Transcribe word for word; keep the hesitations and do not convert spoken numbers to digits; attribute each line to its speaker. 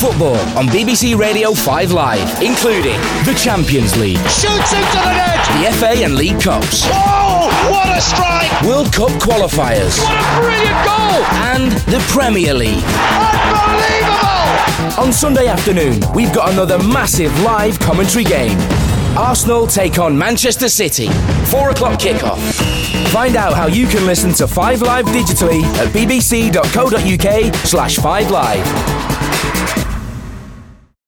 Speaker 1: football on B B C Radio five Live, including the Champions League,
Speaker 2: shoots into the net,
Speaker 1: the F A and League Cups.
Speaker 2: Oh, what a strike!
Speaker 1: World Cup qualifiers.
Speaker 2: What a brilliant goal!
Speaker 1: And the Premier League.
Speaker 2: Unbelievable!
Speaker 1: On Sunday afternoon, we've got another massive live commentary game. Arsenal take on Manchester City. Four o'clock kickoff. Find out how you can listen to five Live digitally at bbc.co.uk slash 5live.